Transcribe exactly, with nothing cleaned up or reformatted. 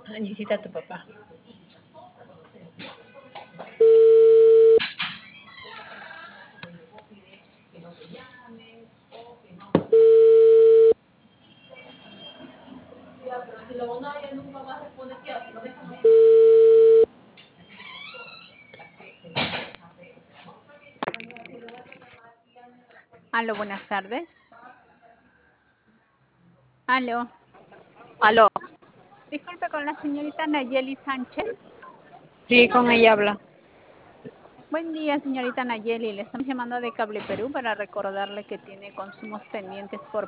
Angie, a tu papá. Aló, buenas tardes. Aló. Aló. Disculpe con la señorita Nayeli Sánchez. Sí, con ella habla. Buen día, señorita Nayeli. Le estamos llamando de Cable Perú para recordarle que tiene consumos pendientes por